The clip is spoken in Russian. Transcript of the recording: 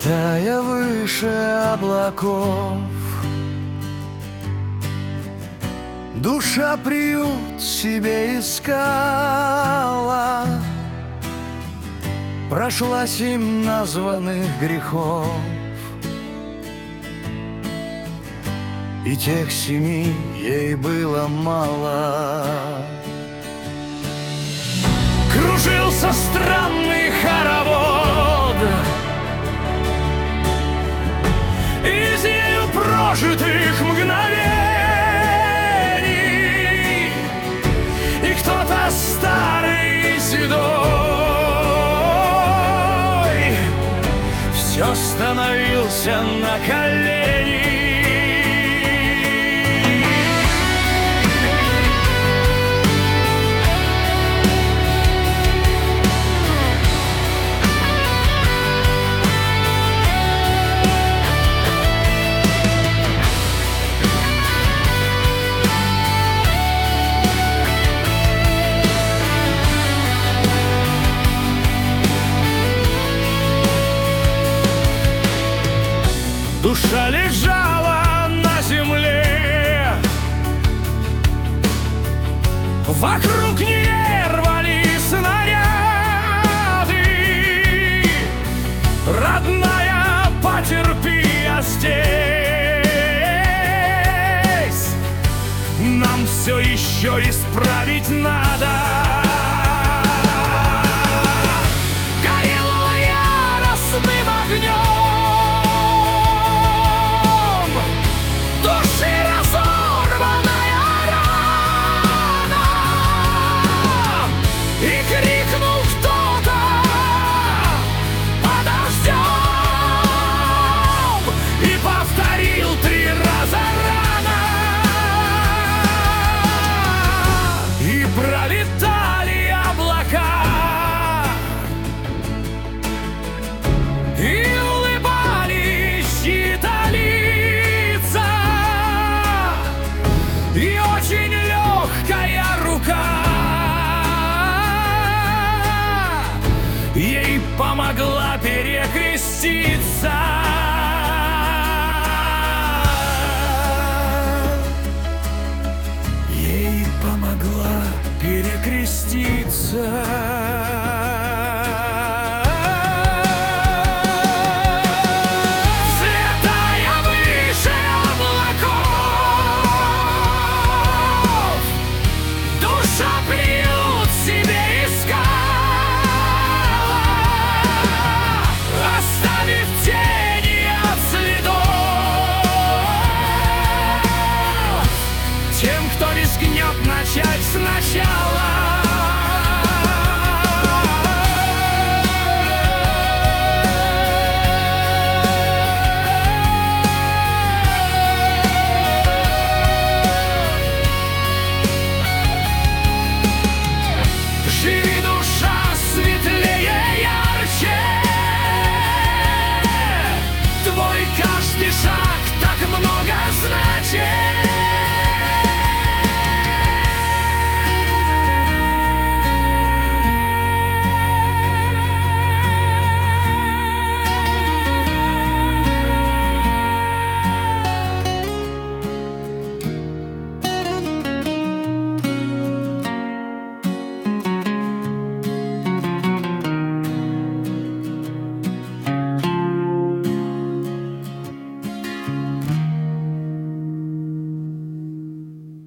Взлетая выше облаков, душа приют себе искала, прошла 7 названных грехов, и тех 7 ей было мало. Кружился странный хоровод из ею прожитых мгновений, и кто-то старый и седой все становился на колени. Душа лежала на земле, вокруг нее рвались снаряды. Родная, потерпи, я здесь, нам все еще исправить надо. Горела яростным огнем ей помогла перекреститься. Ей помогла перекреститься. Начать сначала. Живи, душа, светлее, ярче. Твой каждый шаг так много значит.